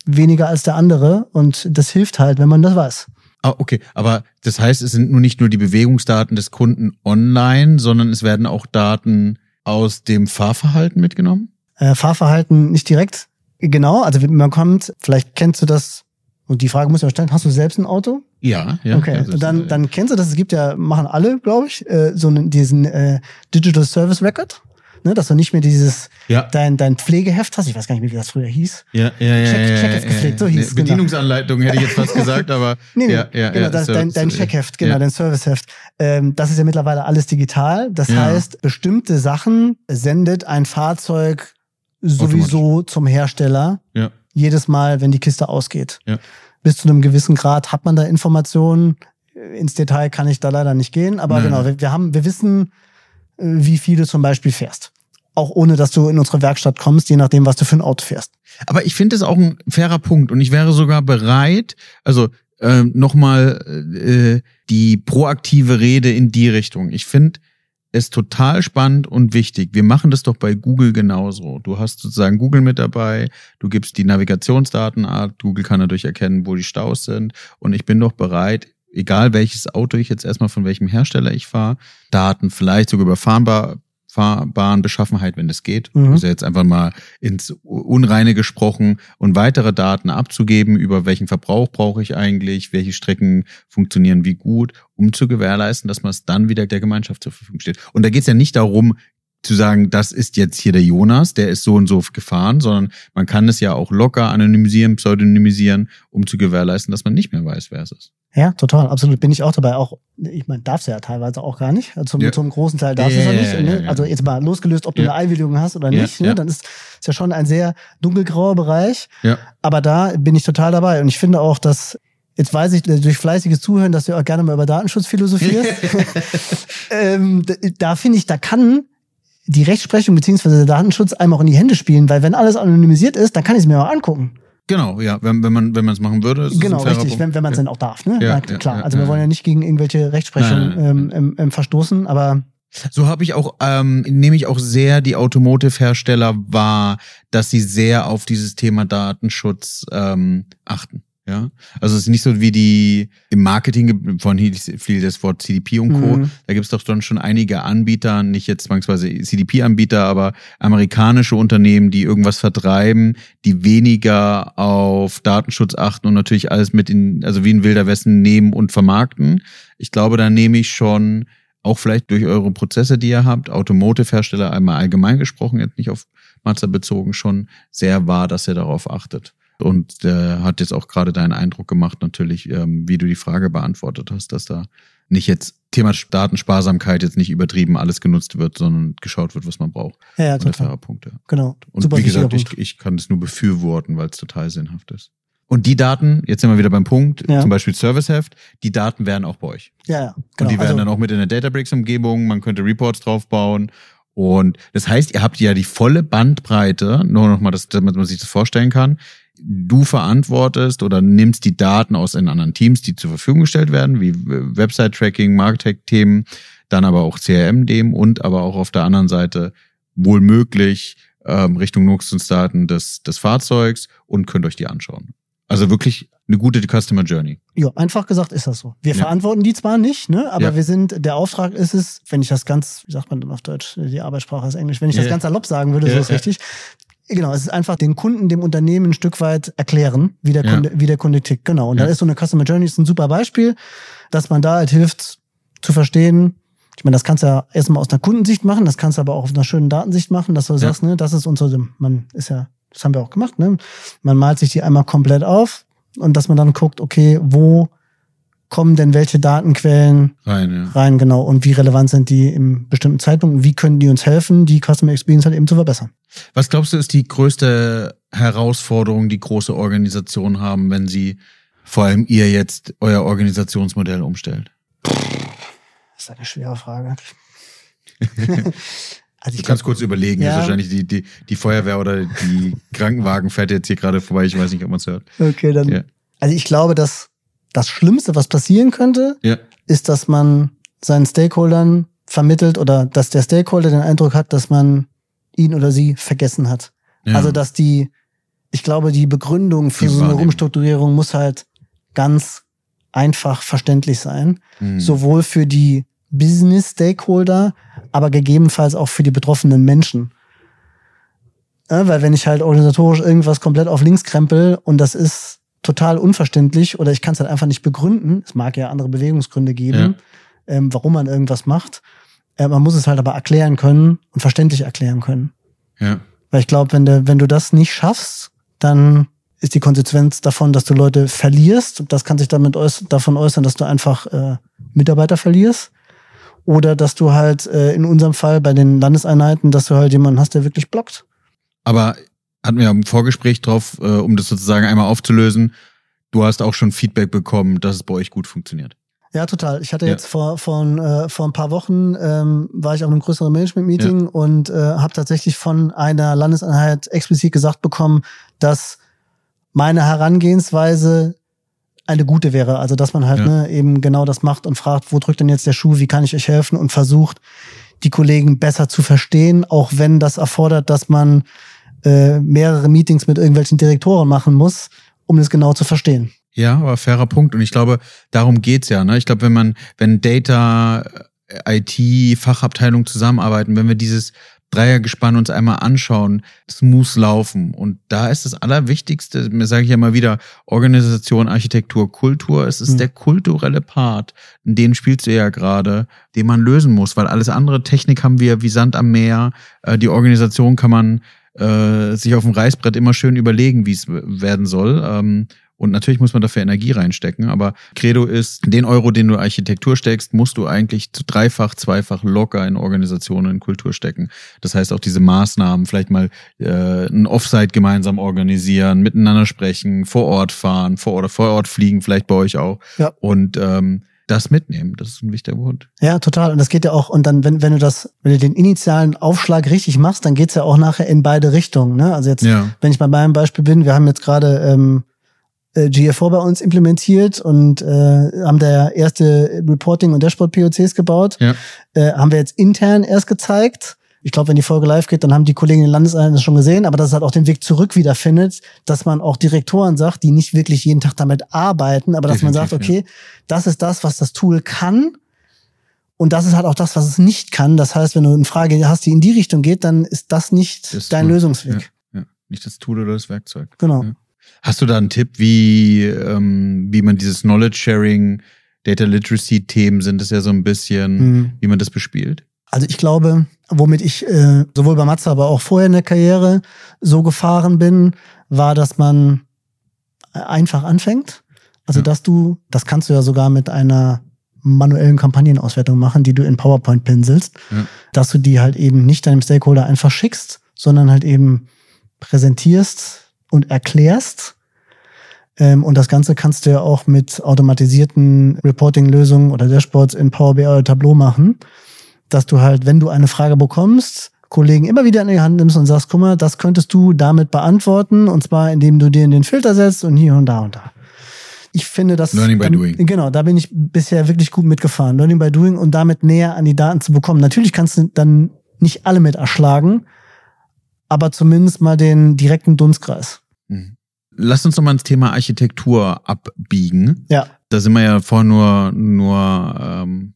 weniger als der andere und das hilft halt, wenn man das weiß. Ah, okay. Aber das heißt, es sind nur nicht nur die Bewegungsdaten des Kunden online, sondern es werden auch Daten aus dem Fahrverhalten mitgenommen? Äh, Fahrverhalten nicht direkt. Genau, also man kommt, vielleicht kennst du das, und die Frage muss ich auch stellen, hast du selbst ein Auto? Ja, ja. Okay, also und dann, äh, dann kennst du das, es gibt ja, machen alle, glaube ich, äh, so einen, diesen äh, Digital Service Record. Ne, dass du nicht mehr dieses, ja. dein, dein Pflegeheft hast. Ich weiß gar nicht mehr, wie das früher hieß. Ja, ja, ja. Check, ja, Checkheft ja, gepflegt, so ja, hieß es. Bedienungsanleitung genau. Hätte ich jetzt fast gesagt, aber. nee, nee, ja, ja, genau, ja, das, so, dein, dein so, Checkheft, genau, ja. dein Serviceheft. Ähm, das ist ja mittlerweile alles digital. Das Ja. heißt, bestimmte Sachen sendet ein Fahrzeug sowieso zum Hersteller. Ja. Jedes Mal, wenn die Kiste ausgeht. Ja. Bis zu einem gewissen Grad hat man da Informationen. Ins Detail kann ich da leider nicht gehen, aber Nein. genau, wir, wir haben, wir wissen, wie viel du zum Beispiel fährst. Auch ohne, dass du in unsere Werkstatt kommst, je nachdem, was du für ein Auto fährst. Aber ich finde das auch ein fairer Punkt und ich wäre sogar bereit, also äh, nochmal äh, die proaktive Rede in die Richtung. Ich finde es total spannend und wichtig. Wir machen das doch bei Google genauso. Du hast sozusagen Google mit dabei, du gibst die Navigationsdaten ab, Google kann dadurch erkennen, wo die Staus sind und ich bin doch bereit, egal welches Auto ich jetzt erstmal von welchem Hersteller ich fahre, Daten vielleicht sogar überfahrbar fahrbaren Beschaffenheit, wenn das geht. Mhm. Also jetzt einfach mal ins Unreine gesprochen und weitere Daten abzugeben, über welchen Verbrauch brauche ich eigentlich, welche Strecken funktionieren wie gut, um zu gewährleisten, dass man es dann wieder der Gemeinschaft zur Verfügung steht. Und da geht es ja nicht darum, zu sagen, das ist jetzt hier der Jonas, der ist so und so gefahren, sondern man kann es ja auch locker anonymisieren, pseudonymisieren, um zu gewährleisten, dass man nicht mehr weiß, wer es ist. Ja, total, absolut. Bin ich auch dabei. Auch, ich meine, darf's ja teilweise auch gar nicht. Also zum, Ja. zum großen Teil darfst du Ja, es ja ja, nicht. ja, ne? ja, ja. Also jetzt mal losgelöst, ob du Ja. eine Einwilligung hast oder Ja, nicht. ja. Ne? Dann ist es ja schon ein sehr dunkelgrauer Bereich. Ja. Aber da bin ich total dabei. Und ich finde auch, dass, jetzt weiß ich durch fleißiges Zuhören, dass du auch gerne mal über Datenschutz philosophierst. ähm, da da finde ich, da kann die Rechtsprechung beziehungsweise der Datenschutz einem auch in die Hände spielen, weil wenn alles anonymisiert ist, dann kann ich es mir mal angucken. Genau, ja, wenn, wenn man wenn man es machen würde, ist Genau, es ein fairer richtig, Punkt. wenn, wenn man es ja. dann auch darf. Ne? Ja, Na, ja, klar, ja, also wir ja. wollen ja nicht gegen irgendwelche Rechtsprechung Nein, nein, nein. ähm, ähm, ähm, verstoßen, aber So habe ich auch, ähm, nehme ich auch sehr die Automotive-Hersteller wahr, dass sie sehr auf dieses Thema Datenschutz ähm, achten. Ja, also es ist nicht so wie die im Marketing, vorhin fiel das Wort C D P und Co. Mhm. Da gibt es doch dann schon einige Anbieter, nicht jetzt zwangsweise C D P-Anbieter, aber amerikanische Unternehmen, die irgendwas vertreiben, die weniger auf Datenschutz achten und natürlich alles mit in, also wie ein Wilder Westen nehmen und vermarkten. Ich glaube, da nehme ich schon auch vielleicht durch eure Prozesse, die ihr habt, Automotive-Hersteller einmal allgemein gesprochen, jetzt nicht auf Mazda bezogen, schon sehr wahr, dass ihr darauf achtet. Und äh, hat jetzt auch gerade deinen Eindruck gemacht, natürlich, ähm, wie du die Frage beantwortet hast, dass da nicht jetzt Thema Datensparsamkeit jetzt nicht übertrieben alles genutzt wird, sondern geschaut wird, was man braucht. ja, ja Und der total. faire Punkt, ja. Genau. Und Super wie gesagt, wichtiger ich, Punkt. ich kann das nur befürworten, weil es total sinnhaft ist. Und die Daten, jetzt sind wir wieder beim Punkt, Ja. zum Beispiel Serviceheft, die Daten werden auch bei euch. Ja, ja, Und genau. die werden also, dann auch mit in der Databricks-Umgebung, man könnte Reports draufbauen. Und das heißt, ihr habt ja die volle Bandbreite, nur nochmal, damit man sich das vorstellen kann. Du verantwortest oder nimmst die Daten aus den anderen Teams, die zur Verfügung gestellt werden, wie Website-Tracking, Martech-Themen, dann aber auch C R M-Themen und aber auch auf der anderen Seite wohl möglich ähm, Richtung Nutzungsdaten des, des Fahrzeugs und könnt euch die anschauen. Also wirklich eine gute Customer Journey. ja, einfach gesagt ist das so. Wir Ja. verantworten die zwar nicht, ne, aber Ja. wir sind, der Auftrag ist es, wenn ich das ganz, wie sagt man denn auf Deutsch, die Arbeitssprache ist Englisch, wenn ich Ja. das ganz salopp sagen würde, Ja, so ist ja. richtig. Genau, es ist einfach den Kunden, dem Unternehmen ein Stück weit erklären, wie der Ja. Kunde, wie der Kunde tickt. Genau. Und Ja. da ist so eine Customer Journey ist ein super Beispiel, dass man da halt hilft zu verstehen. Ich meine, das kannst du ja erstmal aus einer Kundensicht machen, das kannst du aber auch auf einer schönen Datensicht machen, dass du Ja. sagst, ne, das ist unser, man ist ja, das haben wir auch gemacht, ne? Man malt sich die einmal komplett auf und dass man dann guckt, okay, wo kommen denn welche Datenquellen Rein, ja. rein, genau, und wie relevant sind die im bestimmten Zeitpunkt und wie können die uns helfen, die Customer Experience halt eben zu verbessern. Was glaubst du, ist die größte Herausforderung, die große Organisationen haben, wenn sie vor allem ihr jetzt euer Organisationsmodell umstellt? Das ist eine schwere Frage. Also Du ich kannst glaub, kurz überlegen, Ja. ist wahrscheinlich die, die, die Feuerwehr oder die Krankenwagen fährt jetzt hier gerade vorbei, ich weiß nicht, ob man es hört. okay, dann. Ja. Also ich glaube, dass das Schlimmste, was passieren könnte, Ja, ist, dass man seinen Stakeholdern vermittelt oder dass der Stakeholder den Eindruck hat, dass man ihn oder sie vergessen hat. ja. Also dass die ich glaube, die Begründung für Die so eine Wahrnehmung. Umstrukturierung muss halt ganz einfach verständlich sein. Mhm. Sowohl für die Business-Stakeholder, aber gegebenenfalls auch für die betroffenen Menschen. Ja, weil wenn ich halt organisatorisch irgendwas komplett auf links krempel und das ist total unverständlich oder ich kann es halt einfach nicht begründen, es mag ja andere Bewegungsgründe geben, ja. ähm, warum man irgendwas macht, äh, man muss es halt aber erklären können und verständlich erklären können. Ja. Weil ich glaube, wenn du, wenn du das nicht schaffst, dann ist die Konsequenz davon, dass du Leute verlierst. Das kann sich damit äuß- davon äußern, dass du einfach äh, Mitarbeiter verlierst. Oder dass du halt äh, in unserem Fall bei den Landeseinheiten, dass du halt jemanden hast, der wirklich blockt. Aber hatten wir ja im Vorgespräch drauf, äh, um das sozusagen einmal aufzulösen, du hast auch schon Feedback bekommen, dass es bei euch gut funktioniert. Ja, total. Ich hatte Ja. jetzt vor vor, äh, vor ein paar Wochen, ähm, war ich auf einem größeren Management-Meeting Ja. und äh, habe tatsächlich von einer Landeseinheit explizit gesagt bekommen, dass meine Herangehensweise eine gute wäre. Also dass man halt Ja. ne, eben genau das macht und fragt, wo drückt denn jetzt der Schuh, wie kann ich euch helfen und versucht, die Kollegen besser zu verstehen, auch wenn das erfordert, dass man äh, mehrere Meetings mit irgendwelchen Direktoren machen muss, um das genau zu verstehen. Ja, aber fairer Punkt. Und ich glaube, darum geht's ja. Ne? Ich glaube, wenn man, wenn Data, I T, Fachabteilung zusammenarbeiten, wenn wir dieses Dreiergespann uns einmal anschauen, es muss laufen. Und da ist das Allerwichtigste, mir sage ich ja immer wieder, Organisation, Architektur, Kultur. Es ist Mhm. der kulturelle Part, in den spielst du ja gerade, den man lösen muss, weil alles andere, Technik haben wir wie Sand am Meer, äh, die Organisation kann man äh, sich auf dem Reißbrett immer schön überlegen, wie es werden soll. Ähm, Und natürlich muss man dafür Energie reinstecken, aber Credo ist, den Euro, den du in Architektur steckst, musst du eigentlich zu dreifach, zweifach locker in Organisationen, in Kultur stecken. Das heißt auch diese Maßnahmen, vielleicht mal äh, ein Offsite gemeinsam organisieren, miteinander sprechen, vor Ort fahren, vor oder vor Ort fliegen, vielleicht bei euch auch. Ja. Und ähm, das mitnehmen, das ist ein wichtiger Punkt. Ja, total. Und das geht ja auch, und dann, wenn, wenn du das, wenn du den initialen Aufschlag richtig machst, dann geht's ja auch nachher in beide Richtungen. Ne? Also jetzt, Ja. wenn ich bei meinem Beispiel bin, wir haben jetzt gerade ähm, äh, G A vier bei uns implementiert und äh, haben da erste Reporting- und Dashboard-P O Cs gebaut. Ja. Äh, haben wir jetzt intern erst gezeigt. Ich glaube, wenn die Folge live geht, dann haben die Kollegen in den Landeseinheiten das schon gesehen, aber dass es halt auch den Weg zurück wiederfindet, dass man auch Direktoren sagt, die nicht wirklich jeden Tag damit arbeiten, aber dass man sagt, Definitiv, okay, das ist das, was das Tool kann und das ist halt auch das, was es nicht kann. Das heißt, wenn du eine Frage hast, die in die Richtung geht, dann ist das nicht Das dein Tool. Lösungsweg. Ja, ja. Nicht das Tool oder das Werkzeug. Genau. Ja. Hast du da einen Tipp, wie, ähm, wie man dieses Knowledge-Sharing, Data Literacy-Themen sind es ja so ein bisschen, Mhm. wie man das bespielt? Also ich glaube, womit ich äh, sowohl bei Matze, aber auch vorher in der Karriere so gefahren bin, war, dass man einfach anfängt. Also Ja. dass du, das kannst du ja sogar mit einer manuellen Kampagnenauswertung machen, die du in PowerPoint pinselst, Ja. dass du die halt eben nicht deinem Stakeholder einfach schickst, sondern halt eben präsentierst und erklärst. Ähm, und das Ganze kannst du ja auch mit automatisierten Reporting-Lösungen oder Dashboards in Power B I oder Tableau machen, dass du halt, wenn du eine Frage bekommst, Kollegen immer wieder in die Hand nimmst und sagst, guck mal, das könntest du damit beantworten, und zwar indem du dir in den Filter setzt und hier und da und da. Ich finde das... Learning by ähm, doing. Genau, da bin ich bisher wirklich gut mitgefahren. Learning by doing und damit näher an die Daten zu bekommen. Natürlich kannst du dann nicht alle mit erschlagen, aber zumindest mal den direkten Dunstkreis. Mhm. Lass uns noch mal ins Thema Architektur abbiegen. Ja. Da sind wir ja vorhin nur, nur ähm,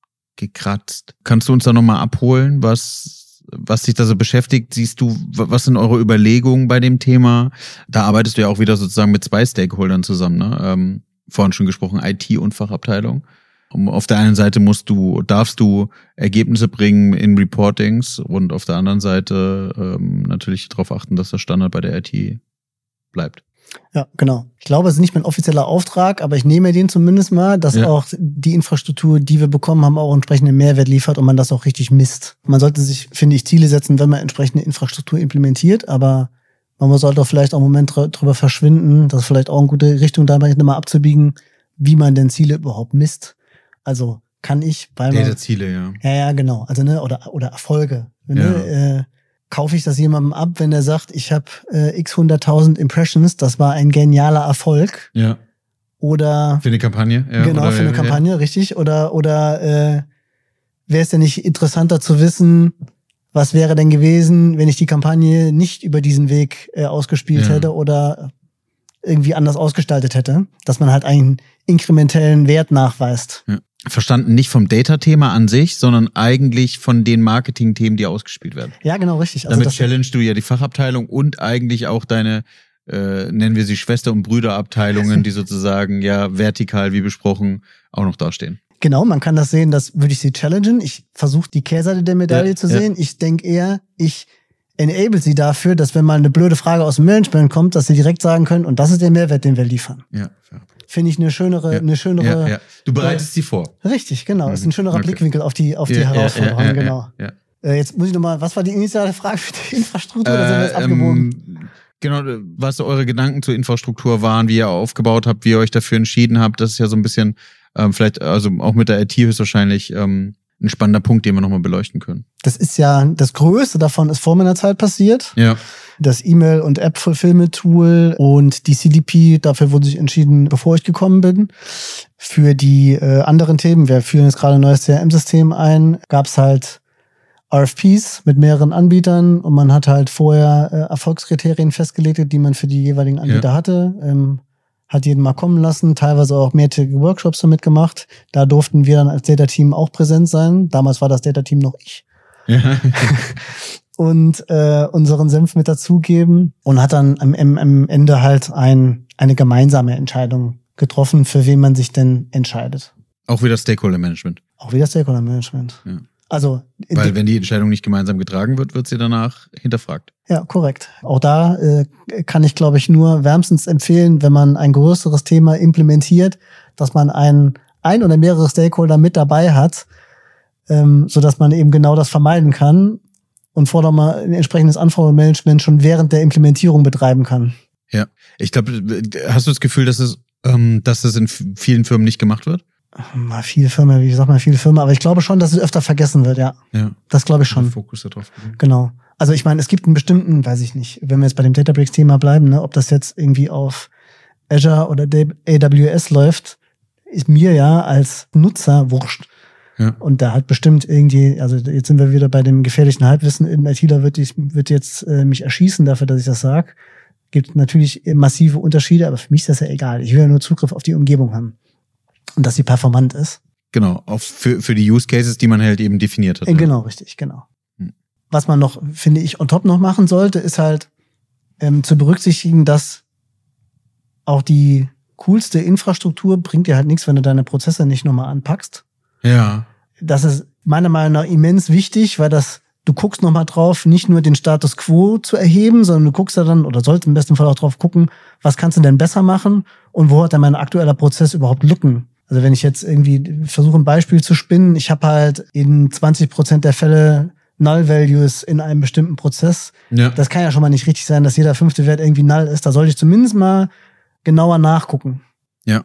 gekratzt. Kannst du uns da noch mal abholen, was, was dich da so beschäftigt? Siehst du, was sind eure Überlegungen bei dem Thema? Da arbeitest du ja auch wieder sozusagen mit zwei Stakeholdern zusammen, ne? Ähm, vorhin schon gesprochen, I T und Fachabteilung. Um, auf der einen Seite musst du, darfst du Ergebnisse bringen in Reportings und auf der anderen Seite ähm, natürlich darauf achten, dass der Standard bei der I T bleibt. Ja, genau. Ich glaube, es ist nicht mein offizieller Auftrag, aber ich nehme den zumindest mal, dass Ja. auch die Infrastruktur, die wir bekommen haben, auch entsprechenden Mehrwert liefert und man das auch richtig misst. Man sollte sich, finde ich, Ziele setzen, wenn man entsprechende Infrastruktur implementiert, aber man sollte auch vielleicht auch einen Moment dr- drüber verschwinden, das ist vielleicht auch eine gute Richtung, da mal abzubiegen, wie man denn Ziele überhaupt misst. Also kann ich, weil man... Data-Ziele, ja. Ja, ja, genau. Also, ne, oder, oder Erfolge. Ja. Ne, äh, kaufe ich das jemandem ab, wenn er sagt, ich habe äh, x hunderttausend Impressions, das war ein genialer Erfolg. Ja. Oder Für eine Kampagne, ja. genau, oder, für eine ja, Kampagne, richtig. Oder, oder äh, wäre es denn nicht interessanter zu wissen, was wäre denn gewesen, wenn ich die Kampagne nicht über diesen Weg äh, ausgespielt ja. hätte oder irgendwie anders ausgestaltet hätte, dass man halt einen inkrementellen Wert nachweist. Ja. Verstanden, nicht vom Data-Thema an sich, sondern eigentlich von den Marketing-Themen, die ausgespielt werden. Ja, genau, richtig. Also damit challengest du ja die Fachabteilung und eigentlich auch deine, äh, nennen wir sie Schwester- und Brüderabteilungen, die sozusagen ja vertikal, wie besprochen, auch noch dastehen. Genau, man kann das sehen, das würde ich sie challengen. Ich versuche die Kehrseite der Medaille ja, zu sehen. Ja. Ich denke eher, ich enable sie dafür, dass wenn mal eine blöde Frage aus dem Management kommt, dass sie direkt sagen können, und das ist der Mehrwert, den wir liefern. Ja, ja. Finde ich eine schönere, ja. eine schönere. Ja, ja. Du bereitest äh, sie vor. Richtig, genau. Mhm. Ist ein schönerer okay. Blickwinkel auf die, auf die ja, Herausforderung, ja, ja, genau. Ja, ja. Äh, jetzt muss ich nochmal, was war die initiale Frage für die Infrastruktur? Oder sind wir jetzt äh, abgebogen? Ähm, genau, was eure Gedanken zur Infrastruktur waren, wie ihr aufgebaut habt, wie ihr euch dafür entschieden habt. Das ist ja so ein bisschen, ähm, vielleicht, also auch mit der I T höchstwahrscheinlich ähm, ein spannender Punkt, den wir nochmal beleuchten können. Das ist ja, das Größte davon ist vor meiner Zeit passiert. Ja. Das E-Mail- und App-Fulfillment-Tool und die C D P, dafür wurde sich entschieden, bevor ich gekommen bin. Für die äh, anderen Themen, wir führen jetzt gerade ein neues C R M-System ein, gab es halt R F Ps mit mehreren Anbietern und man hat halt vorher äh, Erfolgskriterien festgelegt, die man für die jeweiligen Anbieter ja. hatte. Ähm, hat jeden mal kommen lassen, teilweise auch mehrtägige Workshops damit gemacht. Da durften wir dann als Data-Team auch präsent sein. Damals war das Data-Team noch ich. Ja. Und äh, unseren Senf mit dazugeben und hat dann am, am Ende halt ein, eine gemeinsame Entscheidung getroffen, für wen man sich denn entscheidet. Auch wieder Stakeholder-Management. Auch wieder Stakeholder-Management. Ja. Also, weil wenn die Entscheidung nicht gemeinsam getragen wird, wird sie danach hinterfragt. Ja, korrekt. Auch da äh, kann ich, glaube ich, nur wärmstens empfehlen, wenn man ein größeres Thema implementiert, dass man ein, ein oder mehrere Stakeholder mit dabei hat, ähm, sodass man eben genau das vermeiden kann und vorher mal ein entsprechendes Anforderungsmanagement schon während der Implementierung betreiben kann. Ja, ich glaube, hast du das Gefühl, dass es, ähm, dass es in vielen Firmen nicht gemacht wird? Mal viele Firmen, wie sagt man, viele Firmen, aber ich glaube schon, dass es öfter vergessen wird, ja. Ja. Das glaube ich schon. Fokus darauf. Genau. Also ich meine, es gibt einen bestimmten, weiß ich nicht, wenn wir jetzt bei dem Databricks-Thema bleiben, ne, ob das jetzt irgendwie auf Azure oder A W S läuft, ist mir ja als Nutzer wurscht. Ja. Und da hat bestimmt irgendwie, also jetzt sind wir wieder bei dem gefährlichen Halbwissen, ein ITler wird, ich, wird jetzt äh, mich erschießen dafür, dass ich das sage. Gibt natürlich massive Unterschiede, aber für mich ist das ja egal. Ich will ja nur Zugriff auf die Umgebung haben. Und dass sie performant ist. Genau, auf, für, für die Use Cases, die man halt eben definiert hat. Äh, genau, ja. Richtig, genau. Hm. Was man noch, finde ich, on top noch machen sollte, ist halt ähm, zu berücksichtigen, dass auch die coolste Infrastruktur bringt dir halt nichts, wenn du deine Prozesse nicht nochmal anpackst. Ja. Das ist meiner Meinung nach immens wichtig, weil das, du guckst nochmal drauf, nicht nur den Status quo zu erheben, sondern du guckst da dann, oder sollst im besten Fall auch drauf gucken, was kannst du denn besser machen und wo hat denn mein aktueller Prozess überhaupt Lücken? Also wenn ich jetzt irgendwie versuche, ein Beispiel zu spinnen, ich habe halt in zwanzig Prozent der Fälle Null-Values in einem bestimmten Prozess. Ja. Das kann ja schon mal nicht richtig sein, dass jeder fünfte Wert irgendwie null ist. Da sollte ich zumindest mal genauer nachgucken. Ja,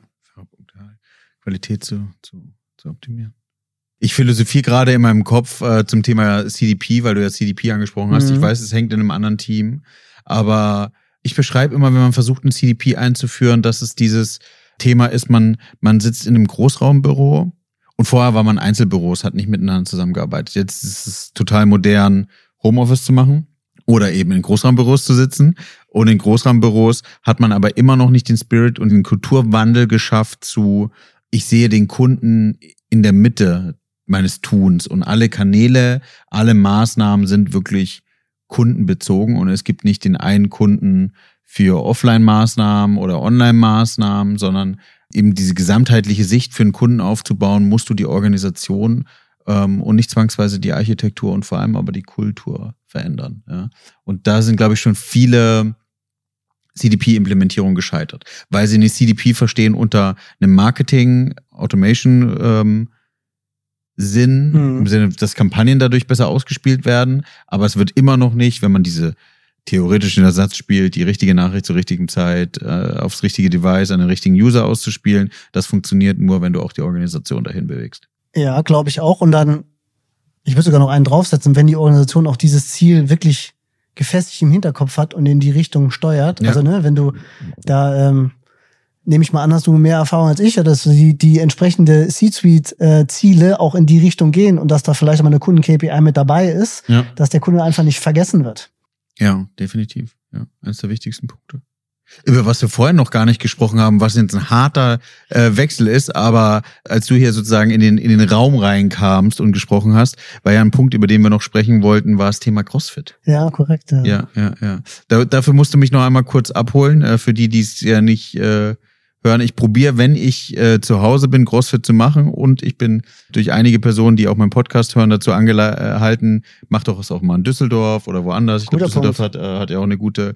Qualität zu, zu, zu optimieren. Ich philosophiere gerade in meinem Kopf äh, zum Thema C D P, weil du ja C D P angesprochen hast. Mhm. Ich weiß, es hängt in einem anderen Team, aber ich beschreibe immer, wenn man versucht, ein C D P einzuführen, dass es dieses Thema ist, man, man sitzt in einem Großraumbüro und vorher war man Einzelbüros, hat nicht miteinander zusammengearbeitet. Jetzt ist es total modern, Homeoffice zu machen oder eben in Großraumbüros zu sitzen. Und in Großraumbüros hat man aber immer noch nicht den Spirit und den Kulturwandel geschafft zu, ich sehe den Kunden in der Mitte meines Tuns und alle Kanäle, alle Maßnahmen sind wirklich kundenbezogen und es gibt nicht den einen Kunden für Offline-Maßnahmen oder Online-Maßnahmen, sondern eben diese gesamtheitliche Sicht für einen Kunden aufzubauen, musst du die Organisation ähm, und nicht zwangsweise die Architektur und vor allem aber die Kultur verändern. Ja. Und da sind, glaube ich, schon viele C D P-Implementierungen gescheitert, weil sie eine C D P verstehen unter einem Marketing, Automation ähm, Sinn, hm. im Sinne, dass Kampagnen dadurch besser ausgespielt werden, aber es wird immer noch nicht, wenn man diese theoretischen Ersatz spielt, die richtige Nachricht zur richtigen Zeit, äh, aufs richtige Device, an den richtigen User auszuspielen. Das funktioniert nur, wenn du auch die Organisation dahin bewegst. Ja, glaube ich auch. Und dann, ich würde sogar noch einen draufsetzen, wenn die Organisation auch dieses Ziel wirklich gefestigt im Hinterkopf hat und in die Richtung steuert. Ja. Also, ne, wenn du da, ähm, nehme ich mal an, hast du mehr Erfahrung als ich, dass die, die entsprechende C-Suite-Ziele auch in die Richtung gehen und dass da vielleicht mal eine Kunden-K P I mit dabei ist, Ja. dass der Kunde einfach nicht vergessen wird. Ja, definitiv. Ja, eines der wichtigsten Punkte. Über was wir vorhin noch gar nicht gesprochen haben, was jetzt ein harter äh, Wechsel ist, aber als du hier sozusagen in den in den Raum reinkamst und gesprochen hast, war ja ein Punkt, über den wir noch sprechen wollten, war das Thema CrossFit. Ja, korrekt. Ja, Ja, ja, ja. Da, dafür musst du mich noch einmal kurz abholen, äh, für die, die es ja nicht äh, hören. Ich probiere, wenn ich äh, zu Hause bin, CrossFit zu machen und ich bin durch einige Personen, die auch meinen Podcast hören, dazu angehalten, mach doch es auch mal in Düsseldorf oder woanders. Ich glaube, Düsseldorf hat, äh, hat ja auch eine gute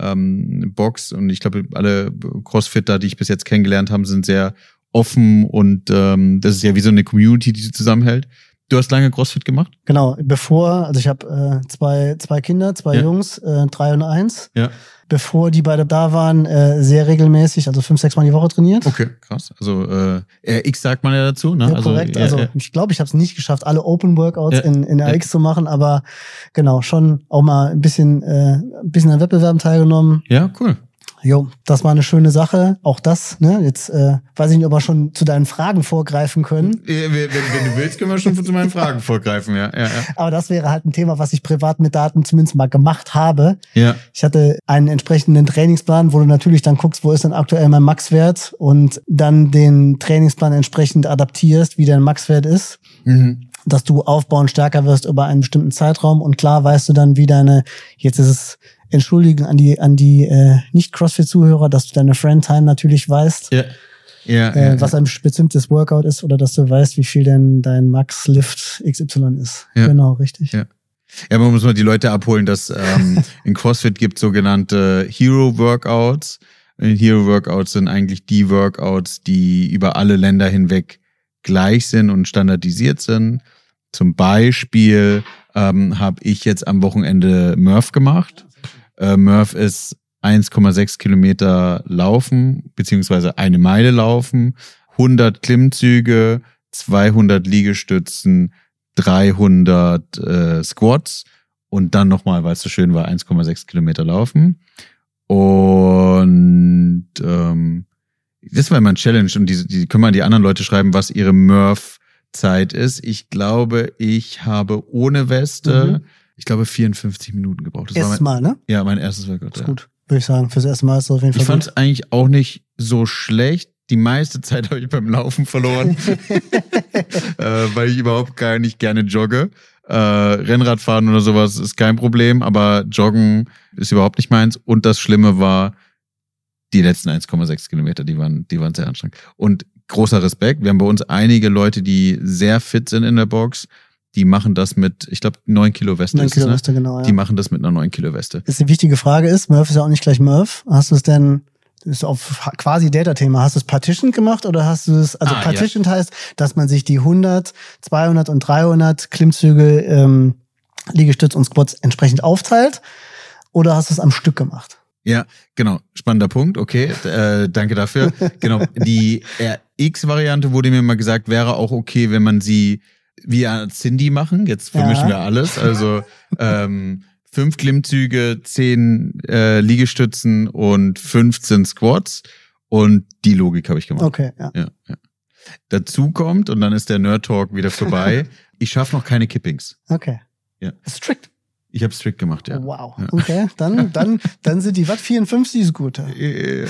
ähm, Box und ich glaube, alle Crossfitter, die ich bis jetzt kennengelernt habe, sind sehr offen und ähm, das ist ja wie so eine Community, die sie zusammenhält. Du hast lange CrossFit gemacht? Genau, bevor, also ich habe äh, zwei zwei Kinder, zwei Ja. Jungs, äh, drei und eins. Ja. Bevor die beide da waren, äh, sehr regelmäßig, also fünf, sechs Mal die Woche trainiert. Okay, krass. Also äh, R X sagt man ja dazu, ne? Ja, also, korrekt. ja, Also ja. ich glaube, ich habe es nicht geschafft, alle Open Workouts Ja. in, in R X Ja. zu machen, aber genau, schon auch mal ein bisschen, äh, ein bisschen an Wettbewerben teilgenommen. Ja, cool. Jo, das war eine schöne Sache. Auch das, ne? Jetzt äh, weiß ich nicht, ob wir schon zu deinen Fragen vorgreifen können. Wenn, wenn, wenn du willst, können wir schon zu meinen Fragen vorgreifen, ja. Ja, ja. Aber das wäre halt ein Thema, was ich privat mit Daten zumindest mal gemacht habe. ja. Ich hatte einen entsprechenden Trainingsplan, wo du natürlich dann guckst, wo ist denn aktuell mein Maxwert und dann den Trainingsplan entsprechend adaptierst, wie dein Maxwert ist. Mhm. Dass du aufbauen stärker wirst über einen bestimmten Zeitraum und klar weißt du dann, wie deine, jetzt ist es, entschuldigen an die an die äh, Nicht-Crossfit-Zuhörer, dass du deine Friend-Time natürlich weißt, Ja. Ja, äh, ja, was ein bestimmtes Workout ist oder dass du weißt, wie viel denn dein Max-Lift X Y ist. Ja. Genau, richtig. Ja. Ja, man muss mal die Leute abholen, dass ähm, in CrossFit gibt sogenannte Hero-Workouts. Hero-Workouts sind eigentlich die Workouts, die über alle Länder hinweg gleich sind und standardisiert sind. Zum Beispiel ähm, habe ich jetzt am Wochenende Murph gemacht. Äh, Murph ist eins Komma sechs Kilometer laufen, beziehungsweise eine Meile laufen, hundert Klimmzüge, zweihundert Liegestützen, dreihundert äh, Squats und dann nochmal, weil es so schön war, eins Komma sechs Kilometer laufen. Und ähm, das war immer ein Challenge und die, die können mal die anderen Leute schreiben, was ihre Murph-Zeit ist. Ich glaube, ich habe ohne Weste, Mhm. ich glaube, vierundfünfzig Minuten gebraucht. Das Erstes war mein, Mal, ne? ja, mein erstes Workout. Ist Ja. gut, würde ich sagen. Fürs erste Mal ist es auf jeden Fall Ich fand gut. es eigentlich auch nicht so schlecht. Die meiste Zeit habe ich beim Laufen verloren, äh, weil ich überhaupt gar nicht gerne jogge. Äh, Rennradfahren oder sowas ist kein Problem, aber Joggen ist überhaupt nicht meins. Und das Schlimme war, die letzten eins Komma sechs Kilometer, die waren, die waren sehr anstrengend. Und großer Respekt. Wir haben bei uns einige Leute, die sehr fit sind in der Box. Die machen das mit, ich glaube, neun Kilo Weste neun ist es, Kilo ne? Weste, genau, ja. Die machen das mit einer neun Kilo Weste. Jetzt die wichtige Frage ist, Murph ist ja auch nicht gleich Murph. Hast du es denn, das ist auf quasi Data-Thema, hast du es partitioned gemacht oder hast du es, also Ah, partitioned heißt, dass man sich die hundert, zweihundert und dreihundert Klimmzüge, ähm, Liegestütz und Squats entsprechend aufteilt oder hast du es am Stück gemacht? Ja, genau. Spannender Punkt. Okay, äh, danke dafür. Genau. Die R X-Variante wurde mir mal gesagt, wäre auch okay, wenn man sie wie Cindy machen. Jetzt vermischen Ja. wir alles. Also ähm, fünf Klimmzüge, zehn äh, Liegestützen und fünfzehn Squats. Und die Logik habe ich gemacht. Okay, ja. Ja, ja. Dazu kommt, und dann ist der Nerd-Talk wieder vorbei, ich schaffe noch keine Kippings. Okay. Ja. Strict. Ich habe strikt gemacht, ja. Wow. Ja. Okay, dann, dann, dann sind die Watt vierundfünfzig ist gut. Äh,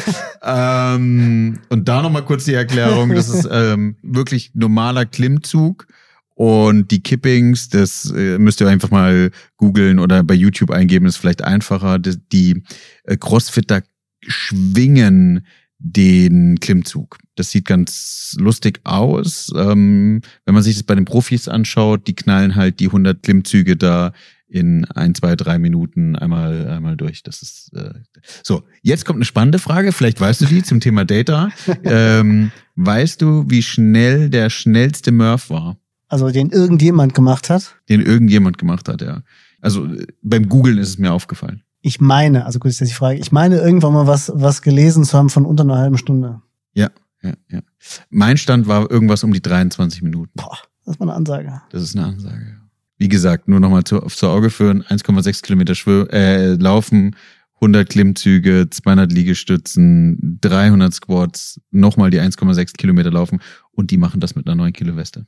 ähm, und da nochmal kurz die Erklärung, das ist ähm, wirklich normaler Klimmzug und die Kippings, das äh, müsst ihr einfach mal googeln oder bei YouTube eingeben, ist vielleicht einfacher. Die, die äh, Crossfitter schwingen den Klimmzug. Das sieht ganz lustig aus. Ähm, wenn man sich das bei den Profis anschaut, die knallen halt die hundert Klimmzüge da in ein, zwei, drei Minuten einmal einmal durch. Das ist äh, so. Jetzt kommt eine spannende Frage. Vielleicht weißt du die zum Thema Data. ähm, weißt du, wie schnell der schnellste Murph war, Also den irgendjemand gemacht hat. den irgendjemand gemacht hat? Ja. Also äh, beim Googlen ist es mir aufgefallen. Ich meine, also gut, ist jetzt die Frage, ich meine irgendwann mal was, was gelesen zu haben von unter einer halben Stunde. Ja, ja, ja. Mein Stand war irgendwas um die dreiundzwanzig Minuten. Boah, das ist mal eine Ansage. Das ist eine Ansage. Wie gesagt, nur nochmal zu, zu Auge führen, eins Komma sechs Kilometer schwör, äh, laufen, hundert Klimmzüge, zweihundert Liegestützen, dreihundert Squats, nochmal die eins Komma sechs Kilometer laufen und die machen das mit einer neun Kilo Weste.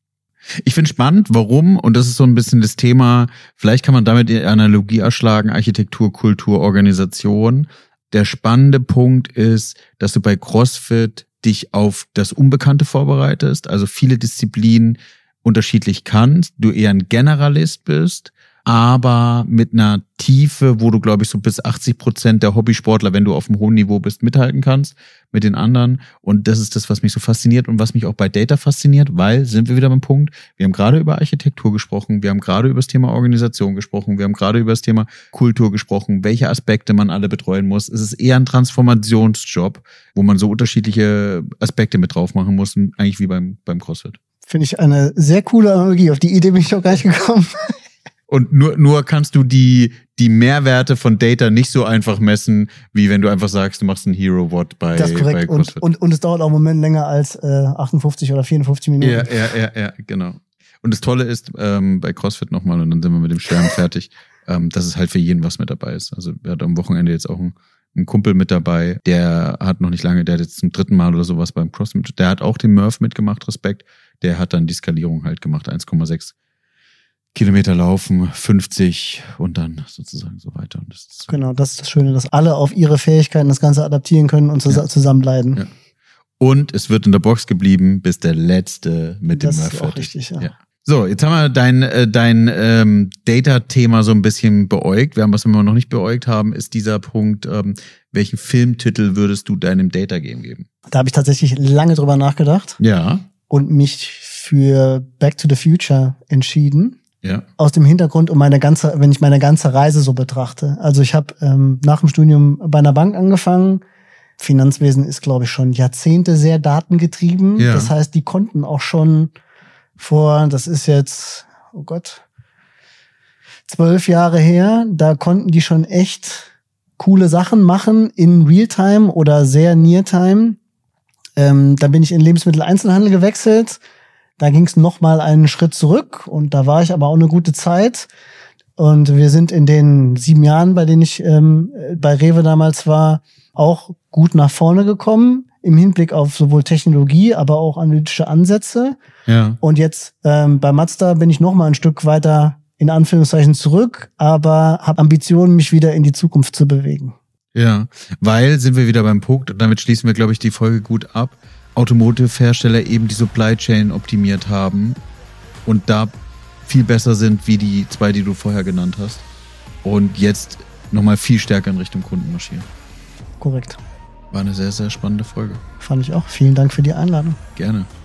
Ich finde spannend, warum, und das ist so ein bisschen das Thema, vielleicht kann man damit die Analogie erschlagen, Architektur, Kultur, Organisation. Der spannende Punkt ist, dass du bei CrossFit dich auf das Unbekannte vorbereitest, also viele Disziplinen unterschiedlich kannst, du eher ein Generalist bist, aber mit einer Tiefe, wo du, glaube ich, so bis achtzig Prozent der Hobbysportler, wenn du auf einem hohen Niveau bist, mithalten kannst mit den anderen. Und das ist das, was mich so fasziniert und was mich auch bei Data fasziniert, weil, sind wir wieder beim Punkt, wir haben gerade über Architektur gesprochen, wir haben gerade über das Thema Organisation gesprochen, wir haben gerade über das Thema Kultur gesprochen, welche Aspekte man alle betreuen muss. Es ist eher ein Transformationsjob, wo man so unterschiedliche Aspekte mit drauf machen muss, eigentlich wie beim, beim CrossFit. Finde ich eine sehr coole Analogie. Auf die Idee bin ich auch gar nicht gekommen. Und nur, nur kannst du die, die Mehrwerte von Data nicht so einfach messen, wie wenn du einfach sagst, du machst ein Hero Watt bei, das ist korrekt. bei CrossFit. Und, und, und es dauert auch einen Moment länger als äh, achtundfünfzig oder vierundfünfzig Minuten. Ja, ja, ja, ja, genau. Und das Tolle ist, ähm, bei CrossFit nochmal, und dann sind wir mit dem Schwärmen fertig, ähm, dass es halt für jeden was mit dabei ist. Also wir hatten am Wochenende jetzt auch einen, einen Kumpel mit dabei, der hat noch nicht lange, der hat jetzt zum dritten Mal oder sowas beim CrossFit, der hat auch den Murph mitgemacht, Respekt. Der hat dann die Skalierung halt gemacht, eins Komma sechs Kilometer laufen, fünfzig und dann sozusagen so weiter. Und das ist genau, das ist das Schöne, dass alle auf ihre Fähigkeiten das Ganze adaptieren können und zus- ja. zusammenbleiben. Ja. Und es wird in der Box geblieben, bis der Letzte mit das dem Murph ist auch fertig. richtig, ja. ja. So, jetzt haben wir dein, äh, dein ähm, Data-Thema so ein bisschen beäugt. Wir haben, was wir noch nicht beäugt haben, ist dieser Punkt, ähm, welchen Filmtitel würdest du deinem Data-Game geben? Da habe ich tatsächlich lange drüber nachgedacht. Ja. Und mich für Back to the Future entschieden. Ja. Aus dem Hintergrund, um meine ganze, wenn ich meine ganze Reise so betrachte. Also ich habe ähm, nach dem Studium bei einer Bank angefangen. Finanzwesen ist, glaube ich, schon Jahrzehnte sehr datengetrieben. Ja. Das heißt, die konnten auch schon vor, das ist jetzt, oh Gott, zwölf Jahre her, da konnten die schon echt coole Sachen machen in Realtime oder sehr Neartime. Ähm, dann bin ich in Lebensmitteleinzelhandel gewechselt. Da ging es nochmal einen Schritt zurück und da war ich aber auch eine gute Zeit. Und wir sind in den sieben Jahren, bei denen ich ähm, bei Rewe damals war, auch gut nach vorne gekommen im Hinblick auf sowohl Technologie, aber auch analytische Ansätze. Ja. Und jetzt ähm, bei Mazda bin ich nochmal ein Stück weiter in Anführungszeichen zurück, aber habe Ambitionen, mich wieder in die Zukunft zu bewegen. Ja, weil, sind wir wieder beim Punkt, und damit schließen wir, glaube ich, die Folge gut ab, Automotive-Hersteller eben die Supply Chain optimiert haben und da viel besser sind wie die zwei, die du vorher genannt hast und jetzt nochmal viel stärker in Richtung Kunden marschieren. Korrekt. War eine sehr, sehr spannende Folge. Fand ich auch. Vielen Dank für die Einladung. Gerne.